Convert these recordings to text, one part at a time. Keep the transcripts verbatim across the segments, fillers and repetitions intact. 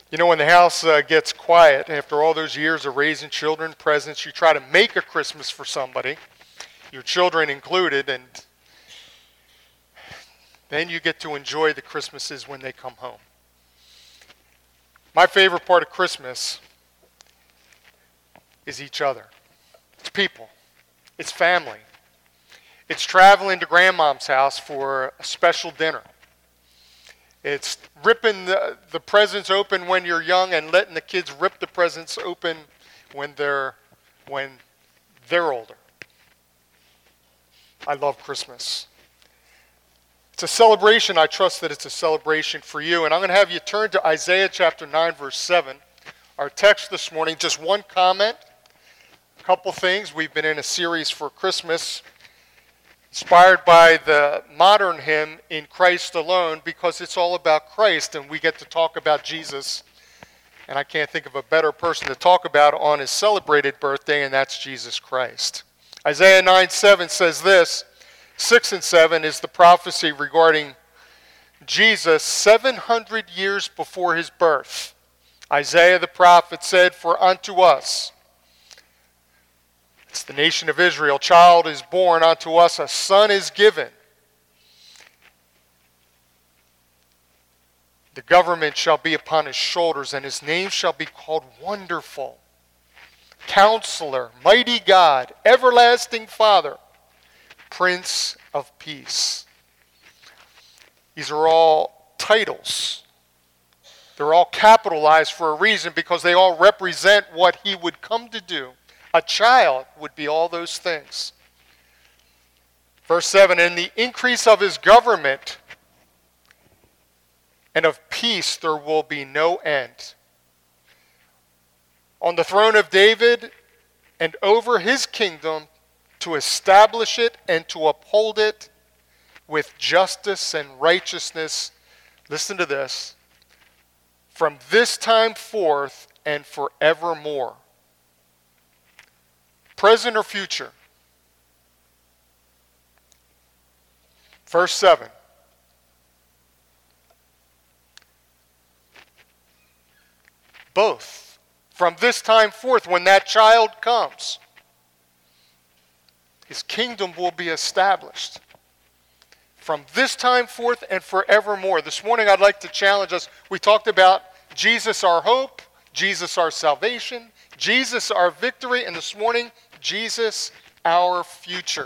You know, when the house uh, gets quiet, after all those years of raising children, presents, you try to make a Christmas for somebody, your children included, and then you get to enjoy the Christmases when they come home. My favorite part of Christmas is each other. It's people. It's family. It's traveling to grandmom's house for a special dinner. It's ripping the, the presents open when you're young and letting the kids rip the presents open when they're when they're older. I love Christmas. It's a celebration. I trust that it's a celebration for you. And I'm going to have you turn to Isaiah chapter nine, verse seven. Our text this morning, just one comment, a couple things. We've been in a series for Christmas, inspired by the modern hymn, In Christ Alone, because it's all about Christ, and we get to talk about Jesus. And I can't think of a better person to talk about on his celebrated birthday, and that's Jesus Christ. Isaiah nine seven says this, six and seven is the prophecy regarding Jesus seven hundred years before his birth. Isaiah the prophet said, "For unto us," it's the nation of Israel, "child is born, unto us a son is given. The government shall be upon his shoulders, and his name shall be called Wonderful, Counselor, Mighty God, Everlasting Father, Prince of Peace." These are all titles. They're all capitalized for a reason because they all represent what he would come to do. A child would be all those things. Verse seven, "In the increase of his government and of peace there will be no end. On the throne of David and over his kingdom, to establish it and to uphold it with justice and righteousness." Listen to this. "From this time forth and forevermore." Present or future? Verse seven. Both. From this time forth, when that child comes, his kingdom will be established. From this time forth and forevermore. This morning I'd like to challenge us. We talked about Jesus our hope, Jesus our salvation, Jesus our victory, and this morning, Jesus our future.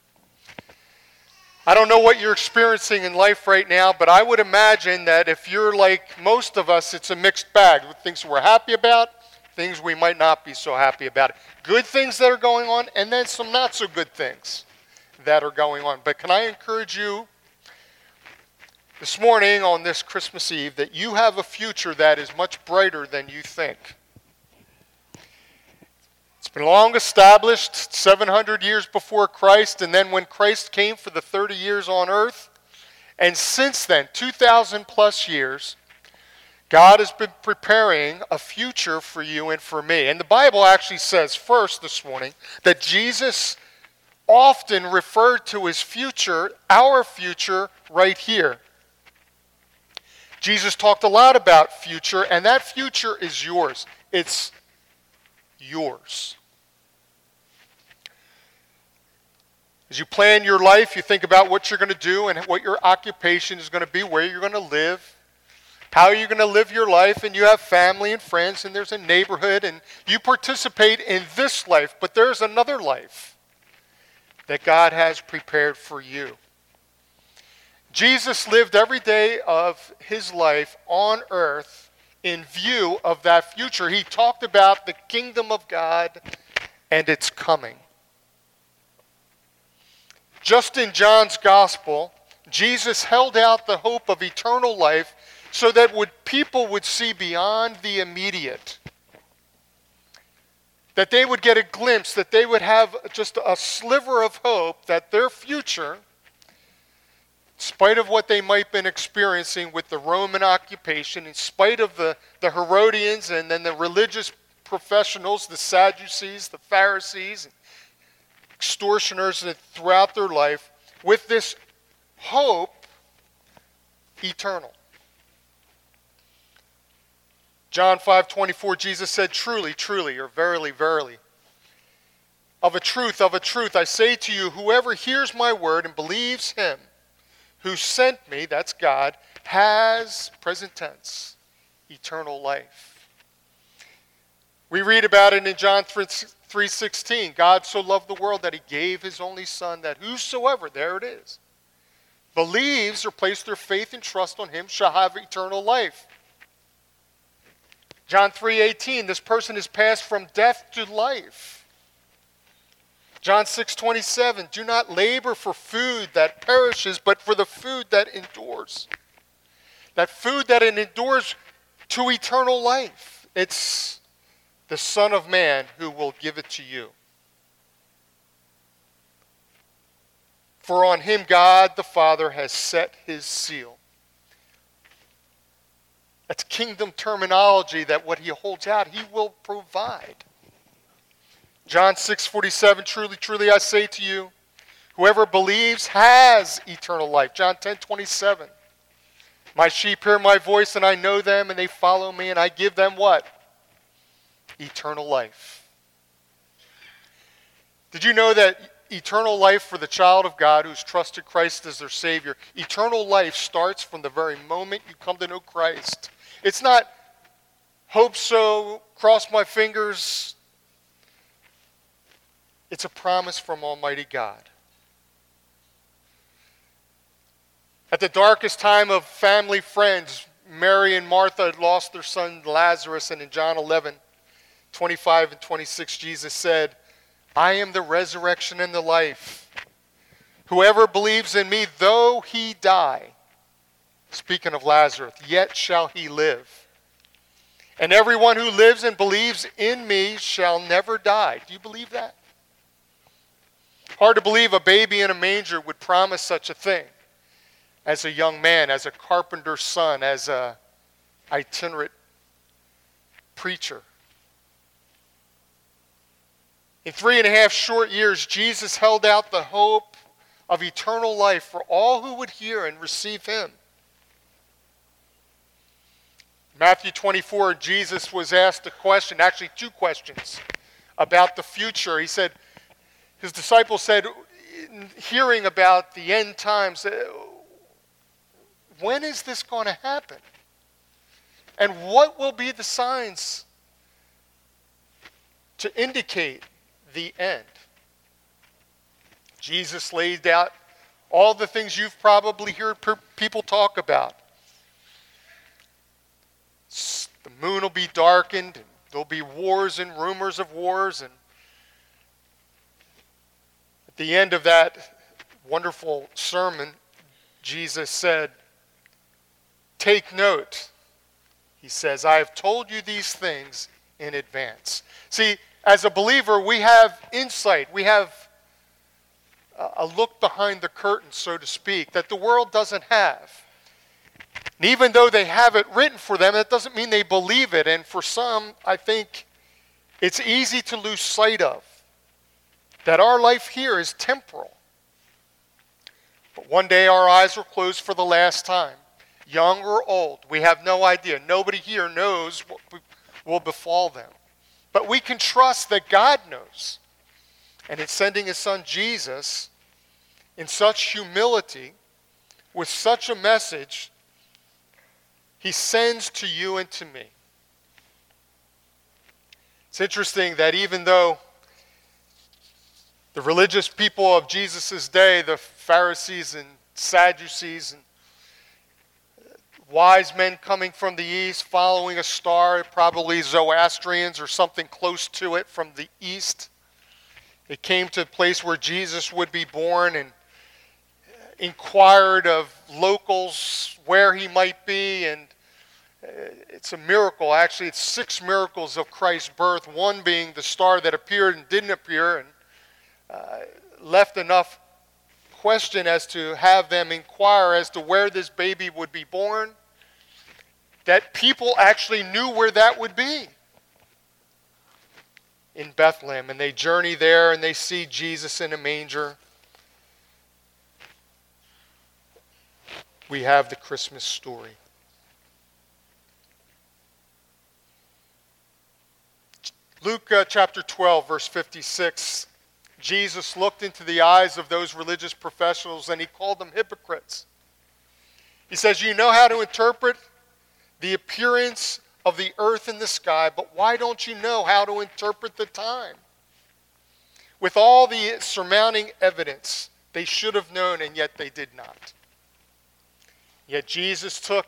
I don't know what you're experiencing in life right now, but I would imagine that if you're like most of us, it's a mixed bag. Things we're happy about, things we might not be so happy about. Good things that are going on, and then some not so good things that are going on. But can I encourage you this morning on this Christmas Eve that you have a future that is much brighter than you think. It's been long established, seven hundred years before Christ, and then when Christ came for the thirty years on earth, and since then, two thousand plus years, God has been preparing a future for you and for me. And the Bible actually says first this morning that Jesus often referred to his future, our future, right here. Jesus talked a lot about future, and that future is yours. It's yours. As you plan your life, you think about what you're going to do and what your occupation is going to be, where you're going to live, how you're going to live your life, and you have family and friends, and there's a neighborhood, and you participate in this life, but there's another life that God has prepared for you. Jesus lived every day of his life on earth in view of that future. He talked about the kingdom of God and its coming. Just in John's gospel, Jesus held out the hope of eternal life so that would, people would see beyond the immediate. That they would get a glimpse, that they would have just a sliver of hope that their future, in spite of what they might have been experiencing with the Roman occupation, in spite of the, the Herodians and then the religious professionals, the Sadducees, the Pharisees, extortioners throughout their life, with this hope eternal. John five twenty-four, Jesus said, truly, truly, or verily, verily. Of a truth, of a truth, I say to you, whoever hears my word and believes him who sent me, that's God, has, present tense, eternal life. We read about it in John three sixteen. God so loved the world that he gave his only son, that whosoever, there it is, believes or places their faith and trust on him shall have eternal life. John three eighteen, this person is passed from death to life. John six twenty-seven, do not labor for food that perishes, but for the food that endures. That food that endures to eternal life. It's the Son of Man who will give it to you. For on him God the Father has set his seal. That's kingdom terminology, that what he holds out, he will provide. John six forty-seven, truly, truly I say to you, whoever believes has eternal life. John ten twenty-seven, my sheep hear my voice and I know them and they follow me and I give them what? Eternal life. Did you know that eternal life for the child of God who's trusted Christ as their Savior, eternal life starts from the very moment you come to know Christ. It's not hope so, cross my fingers. It's a promise from Almighty God. At the darkest time of family, friends, Mary and Martha had lost their son Lazarus, and in John eleven, twenty-five and twenty-six, Jesus said, I am the resurrection and the life. Whoever believes in me, though he die, speaking of Lazarus, yet shall he live. And everyone who lives and believes in me shall never die. Do you believe that? Hard to believe a baby in a manger would promise such a thing. As a young man, as a carpenter's son, as a itinerant preacher. In three and a half short years, Jesus held out the hope of eternal life for all who would hear and receive him. Matthew twenty-four, Jesus was asked a question, actually two questions, about the future. He said, his disciples said, hearing about the end times, when is this going to happen? And what will be the signs to indicate the end? Jesus laid out all the things you've probably heard people talk about. The moon will be darkened, and there'll be wars and rumors of wars, and at the end of that wonderful sermon, Jesus said, take note. He says, I have told you these things in advance. See, as a believer, we have insight. We have a look behind the curtain, so to speak, that the world doesn't have. And even though they have it written for them, that doesn't mean they believe it. And for some, I think it's easy to lose sight of that our life here is temporal. But one day our eyes will close for the last time. Young or old, we have no idea. Nobody here knows what will befall them. But we can trust that God knows. And in sending his son Jesus in such humility, with such a message, he sends to you and to me. It's interesting that even though the religious people of Jesus' day, the Pharisees and Sadducees and wise men coming from the east, following a star, probably Zoroastrians or something close to it from the east. They came to a place where Jesus would be born and inquired of locals where he might be. And it's a miracle. Actually, it's six miracles of Christ's birth, one being the star that appeared and didn't appear, and uh, left enough question as to have them inquire as to where this baby would be born, that people actually knew where that would be. In Bethlehem. And they journey there and they see Jesus in a manger. We have the Christmas story. Luke uh, chapter twelve, verse fifty-six, Jesus looked into the eyes of those religious professionals and he called them hypocrites. He says, you know how to interpret the appearance of the earth and the sky, but why don't you know how to interpret the time? With all the surmounting evidence, they should have known, and yet they did not. Yet Jesus took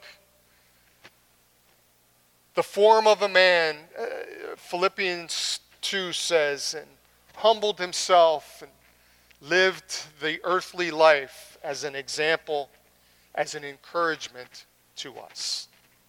the form of a man, uh, Philippians two says, and humbled himself and lived the earthly life as an example, as an encouragement to us.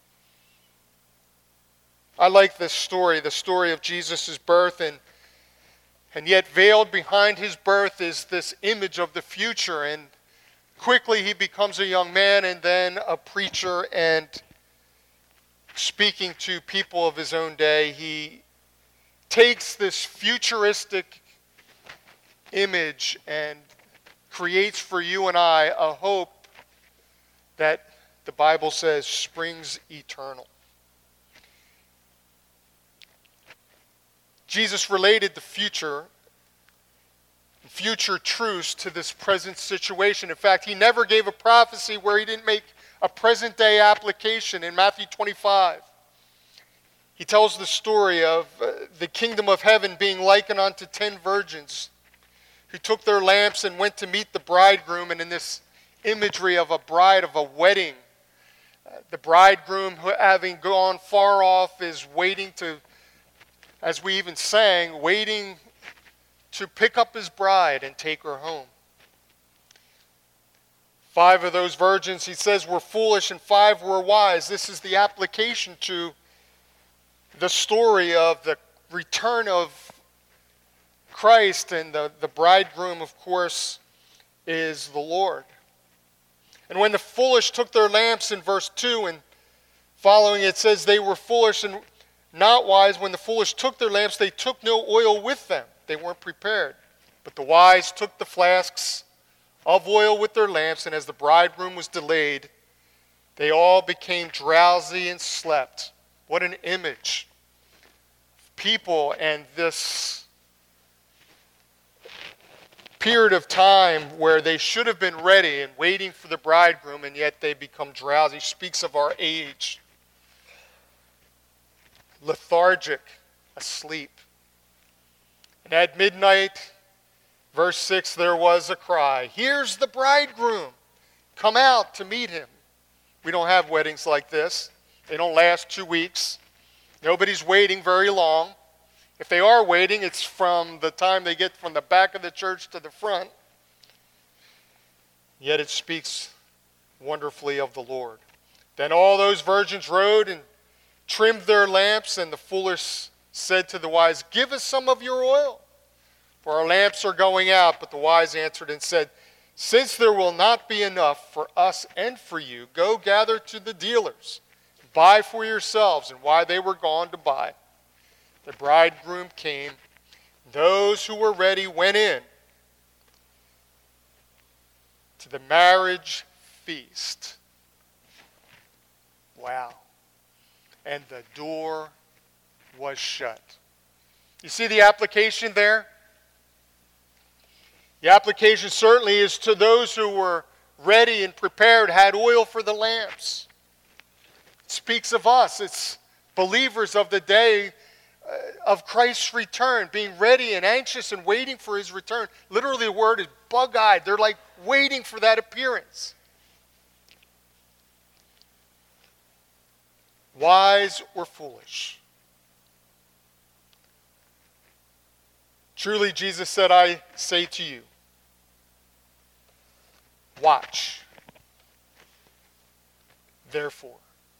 I like this story, the story of Jesus' birth, and and yet veiled behind his birth is this image of the future. And quickly he becomes a young man and then a preacher, and speaking to people of his own day, he takes this futuristic image and creates for you and I a hope that the Bible says springs eternal. Jesus related the future, future truths to this present situation. In fact, he never gave a prophecy where he didn't make a present day application. In Matthew twenty-five, he tells the story of uh, the kingdom of heaven being likened unto ten virgins who took their lamps and went to meet the bridegroom. And in this imagery of a bride, of a wedding, uh, the bridegroom, having gone far off, is waiting to, as we even sang, waiting to pick up his bride and take her home. Five of those virgins, he says, were foolish and five were wise. This is the application to the story of the return of Christ, and the, the bridegroom, of course, is the Lord. And when the foolish took their lamps, in verse two and following, it says they were foolish and not wise. When the foolish took their lamps, they took no oil with them. They weren't prepared. But the wise took the flasks of oil with their lamps, and as the bridegroom was delayed, they all became drowsy and slept. What an image. People and this period of time where they should have been ready and waiting for the bridegroom, and yet they become drowsy. Speaks of our age. Lethargic, asleep. And at midnight, verse six, there was a cry, here's the bridegroom, come out to meet him. We don't have weddings like this. They don't last two weeks. Nobody's waiting very long. If they are waiting, it's from the time they get from the back of the church to the front. Yet it speaks wonderfully of the Lord. Then all those virgins rode and trimmed their lamps, and the foolish said to the wise, give us some of your oil, for our lamps are going out. But the wise answered and said, since there will not be enough for us and for you, go gather to the dealers, buy for yourselves. And while they were gone to buy, the bridegroom came. Those who were ready went in to the marriage feast. Wow. And the door was shut. You see the application there? The application certainly is to those who were ready and prepared, had oil for the lamps. It speaks of us. It's believers of the day uh, of Christ's return, being ready and anxious and waiting for his return. Literally the word is bug-eyed. They're like waiting for that appearance. Wise or foolish? Truly, Jesus said, I say to you, watch, therefore.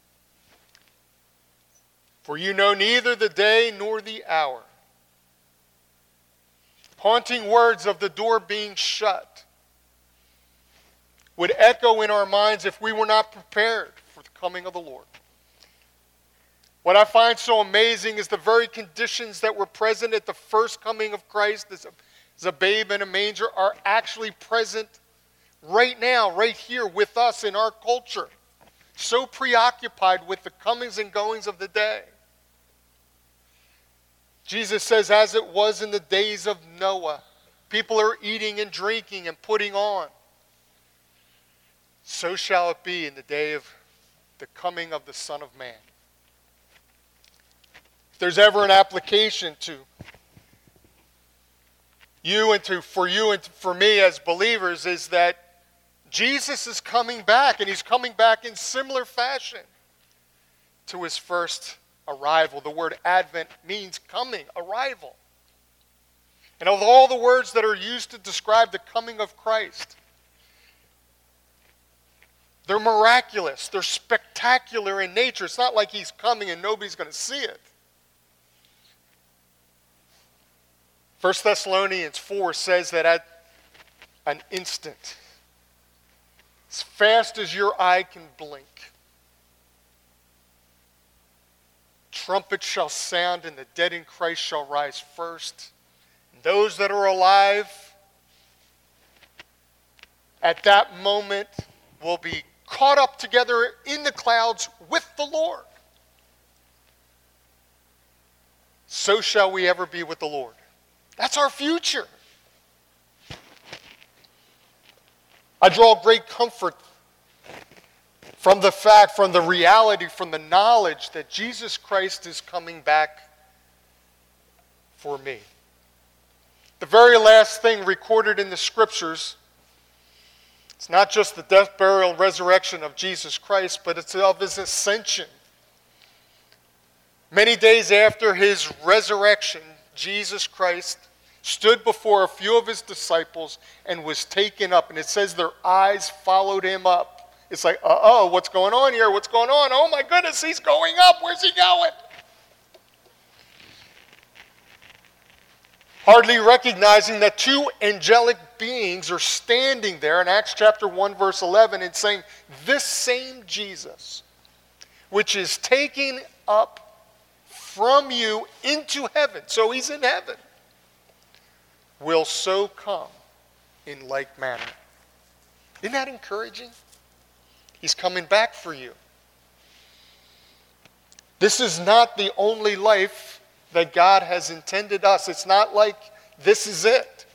For you know neither the day nor the hour. Haunting words of the door being shut would echo in our minds if we were not prepared for the coming of the Lord. What I find so amazing is the very conditions that were present at the first coming of Christ as a, as a babe in a manger are actually present right now, right here with us in our culture. So preoccupied with the comings and goings of the day. Jesus says, as it was in the days of Noah, people are eating and drinking and putting on. So shall it be in the day of the coming of the Son of Man. If there's ever an application to you and to for you and for me as believers, is that Jesus is coming back, and he's coming back in similar fashion to his first arrival. The word Advent means coming, arrival. And of all the words that are used to describe the coming of Christ, they're miraculous. They're spectacular in nature. It's not like he's coming and nobody's going to see it. First Thessalonians four says that at an instant, as fast as your eye can blink, trumpets shall sound and the dead in Christ shall rise first. And those that are alive at that moment will be caught up together in the clouds with the Lord. So shall we ever be with the Lord. That's our future. I draw great comfort from the fact, from the reality, from the knowledge that Jesus Christ is coming back for me. The very last thing recorded in the Scriptures, it's not just the death, burial, and resurrection of Jesus Christ, but it's of his ascension. Many days after his resurrection, Jesus Christ stood before a few of his disciples and was taken up. And it says their eyes followed him up. It's like, uh-oh, what's going on here? What's going on? Oh my goodness, he's going up. Where's he going? Hardly recognizing that two angelic beings are standing there in Acts chapter one, verse eleven, and saying, this same Jesus, which is taking up from you into heaven, so he's in heaven, will so come in like manner. Isn't that encouraging? He's coming back for you. This is not the only life that God has intended us. It's not like this is it.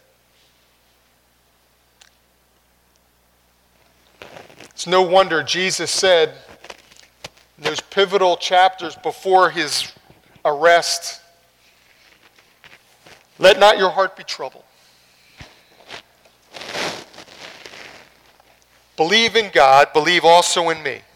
It's no wonder Jesus said in those pivotal chapters before his arrest, let not your heart be troubled. Believe in God, believe also in me.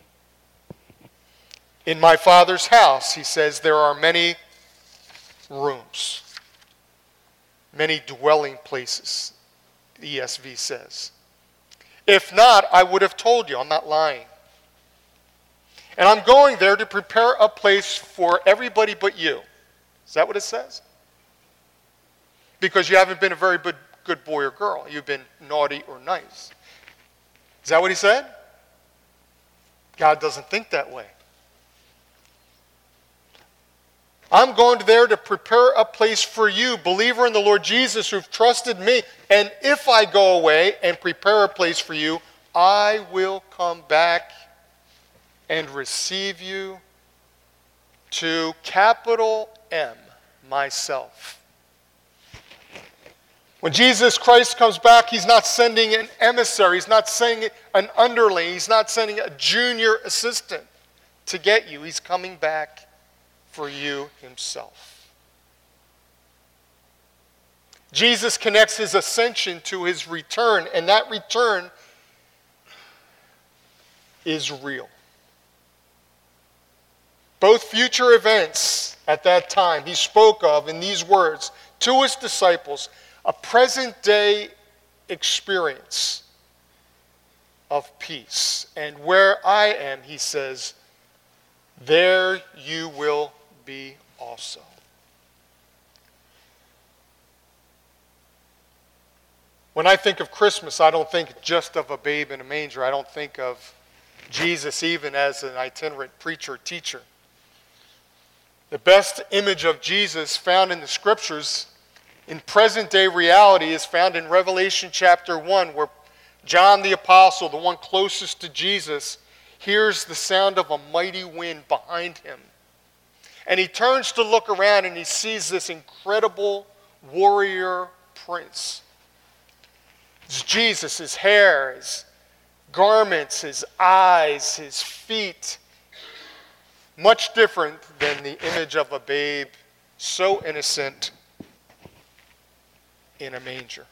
In my Father's house, he says, there are many rooms, many dwelling places, the E S V says. If not, I would have told you. I'm not lying. And I'm going there to prepare a place for everybody but you. Is that what it says? Because you haven't been a very good, good boy or girl. You've been naughty or nice. Is that what he said? God doesn't think that way. I'm going there to prepare a place for you, believer in the Lord Jesus, who've trusted me. And if I go away and prepare a place for you, I will come back and receive you to capital M, myself. When Jesus Christ comes back, he's not sending an emissary. He's not sending an underling. He's not sending a junior assistant to get you. He's coming back for you himself. Jesus connects his ascension to his return, and that return is real. Both future events at that time he spoke of in these words to his disciples, a present day experience of peace. And where I am, he says, there you will be also. When I think of Christmas, I don't think just of a babe in a manger. I don't think of Jesus even as an itinerant preacher, teacher. The best image of Jesus found in the Scriptures in present-day reality is found in Revelation chapter one, where John the Apostle, the one closest to Jesus, hears the sound of a mighty wind behind him. And he turns to look around and he sees this incredible warrior prince. It's Jesus, his hair, his garments, his eyes, his feet. Much different than the image of a babe, so innocent in a manger.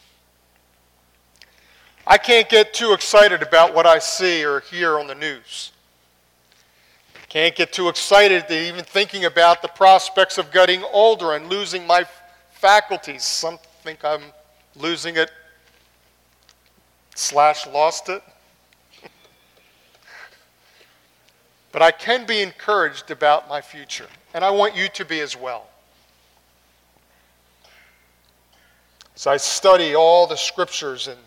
I can't get too excited about what I see or hear on the news. Can't get too excited to even thinking about the prospects of getting older and losing my faculties. Some think I'm losing it slash lost it. But I can be encouraged about my future, and I want you to be as well. As I study all the scriptures and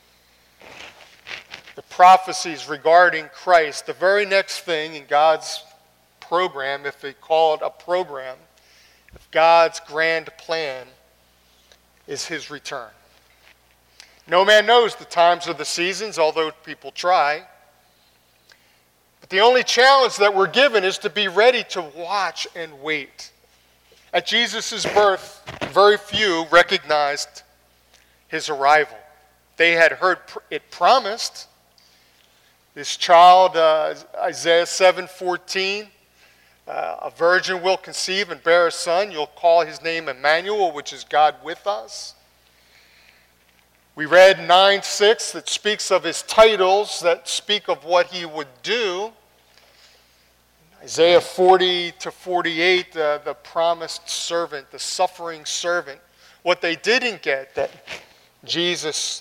the prophecies regarding Christ, the very next thing in God's program, if they call it a program, if God's grand plan is his return. No man knows the times or the seasons, although people try. But the only challenge that we're given is to be ready to watch and wait. At Jesus' birth, very few recognized his arrival. They had heard it promised. This child, uh, Isaiah seven fourteen, uh, a virgin will conceive and bear a son. You'll call his name Emmanuel, which is God with us. We read nine six that speaks of his titles, that speak of what he would do. Isaiah forty to forty-eight, uh, the promised servant, the suffering servant. What they didn't get, that Jesus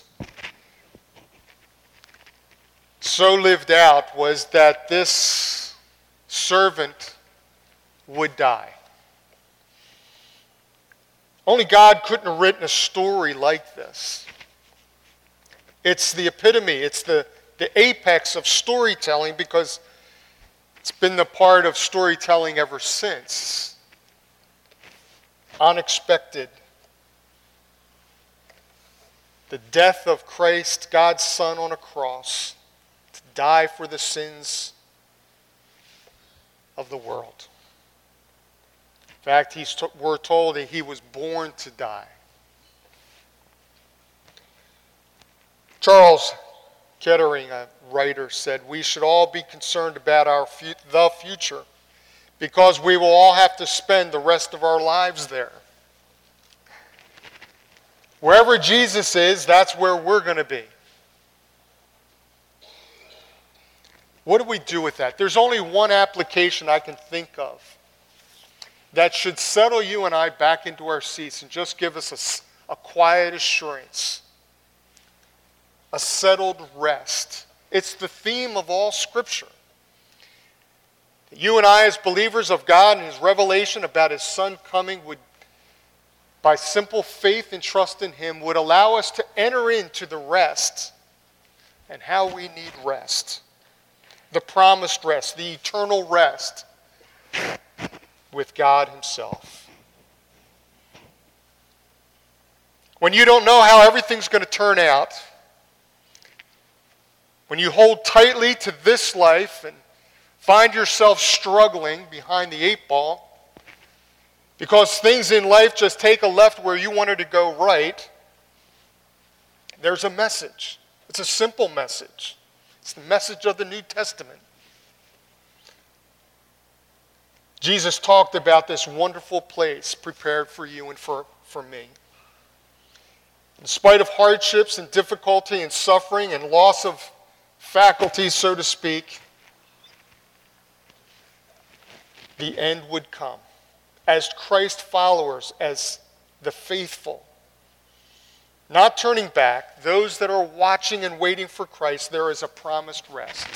so lived out, was that this servant would die. Only God couldn't have written a story like this. It's the epitome, it's the, the apex of storytelling, because it's been the part of storytelling ever since. Unexpected. The death of Christ, God's Son, on a cross to die for the sins of the world. In fact, he's t- we're told that he was born to die. Charles Kettering, a writer, said, "We should all be concerned about our fu- the future, because we will all have to spend the rest of our lives there. Wherever Jesus is, that's where we're going to be." What do we do with that? There's only one application I can think of that should settle you and I back into our seats and just give us a, a quiet assurance, a settled rest. It's the theme of all Scripture. You and I, as believers of God and his revelation about his Son coming, would, by simple faith and trust in him, would allow us to enter into the rest and how we need rest. The promised rest, the eternal rest with God himself. When you don't know how everything's going to turn out, when you hold tightly to this life and find yourself struggling behind the eight ball because things in life just take a left where you wanted to go right, there's a message. It's a simple message. It's the message of the New Testament. Jesus talked about this wonderful place prepared for you and for, for me. In spite of hardships and difficulty and suffering and loss of faculties, so to speak, the end would come. As Christ followers, as the faithful, not turning back, those that are watching and waiting for Christ, there is a promised rest.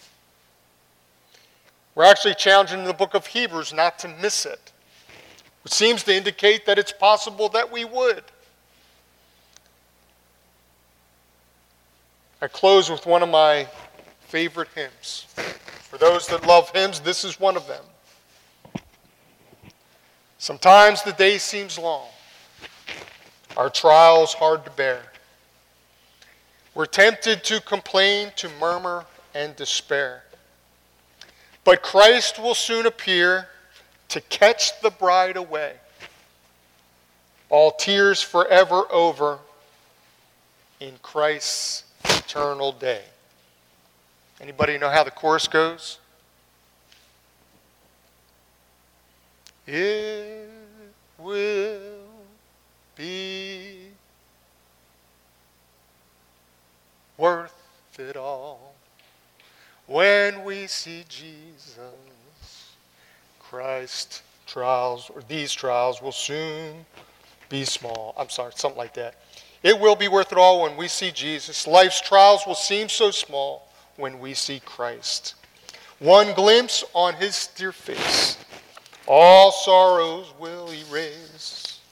We're actually challenged in the book of Hebrews not to miss it, which seems to indicate that it's possible that we would. I close with one of my favorite hymns. For those that love hymns, this is one of them. Sometimes the day seems long, our trials hard to bear. We're tempted to complain, to murmur, and despair. But Christ will soon appear, to catch the bride away. All tears forever over in Christ's eternal day. Anybody know how the chorus goes? It will be worth it all when we see Jesus Christ. Trials, or these trials, will soon be small. I'm sorry, something like that. It will be worth it all when we see Jesus. Life's trials will seem so small when we see Christ. One glimpse on his dear face, all sorrows will erase.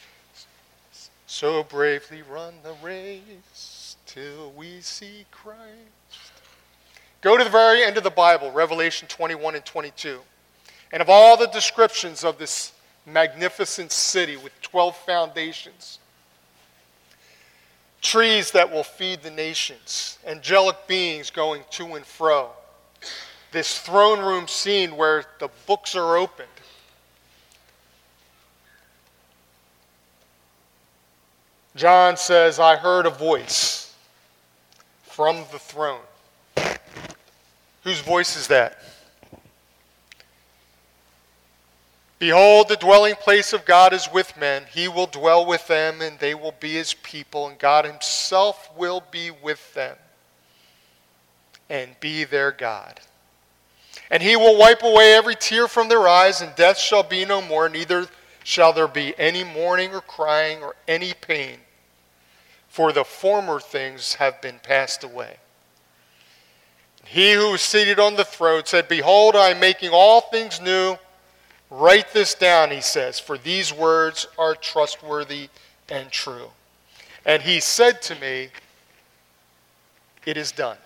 So bravely run the race till we see Christ. Go to the very end of the Bible, Revelation twenty-one and twenty-two. And of all the descriptions of this magnificent city with twelve foundations, trees that will feed the nations, angelic beings going to and fro, this throne room scene where the books are opened, John says, I heard a voice from the throne. Whose voice is that? Behold, the dwelling place of God is with men. He will dwell with them, and they will be his people, and God himself will be with them and be their God. And he will wipe away every tear from their eyes, and death shall be no more, neither shall there be any mourning or crying or any pain, for the former things have been passed away. He who was seated on the throne said, Behold, I am making all things new. Write this down, he says, for these words are trustworthy and true. And he said to me, It is done.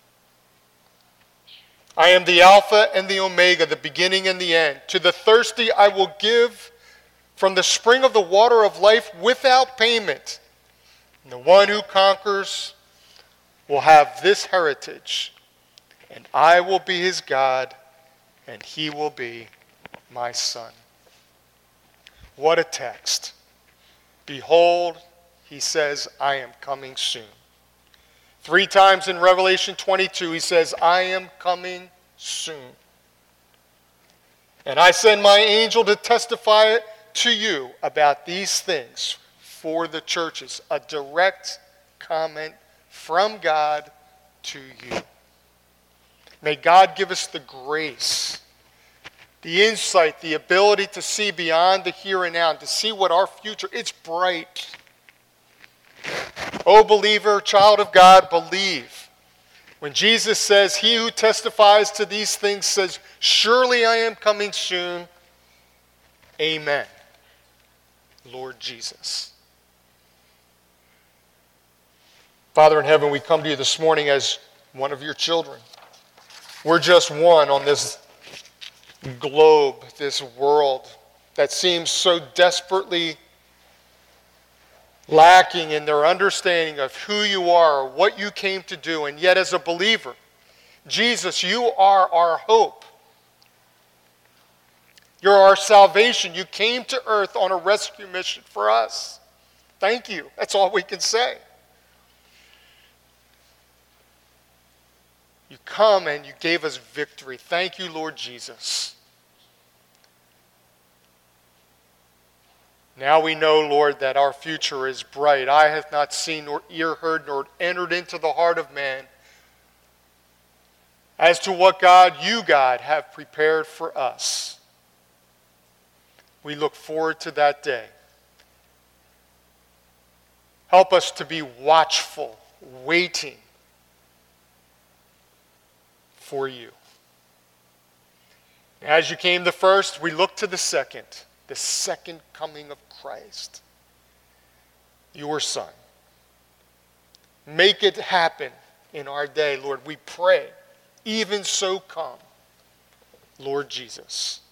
I am the Alpha and the Omega, the beginning and the end. To the thirsty I will give from the spring of the water of life without payment. And the one who conquers will have this heritage, and I will be his God, and he will be my son. What a text. Behold, he says, I am coming soon. Three times in Revelation twenty-two, he says, I am coming soon. And I send my angel to testify to you about these things for the churches. A direct comment from God to you. May God give us the grace, the insight, the ability to see beyond the here and now, to see what our future, it's bright. Oh, believer, child of God, believe. When Jesus says, he who testifies to these things says, surely I am coming soon. Amen. Lord Jesus. Father in heaven, we come to you this morning as one of your children. We're just one on this globe, this world that seems so desperately lacking in their understanding of who you are, or what you came to do. And yet as a believer, Jesus, you are our hope. You're our salvation. You came to earth on a rescue mission for us. Thank you. That's all we can say. You come and you gave us victory. Thank you, Lord Jesus. Now we know, Lord, that our future is bright. Eye hath not seen, nor ear heard, nor entered into the heart of man as to what God, you, God, have prepared for us. We look forward to that day. Help us to be watchful, waiting for you. As you came the first, we look to the second, the second coming of Christ, your Son. Make it happen in our day, Lord, we pray. Even so come, Lord Jesus.